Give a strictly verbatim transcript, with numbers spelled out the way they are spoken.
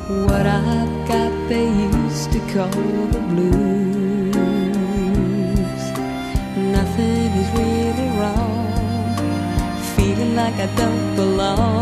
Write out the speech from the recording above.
What I've got they used to call the blues. Nothing is really wrong, feeling like I don't belong.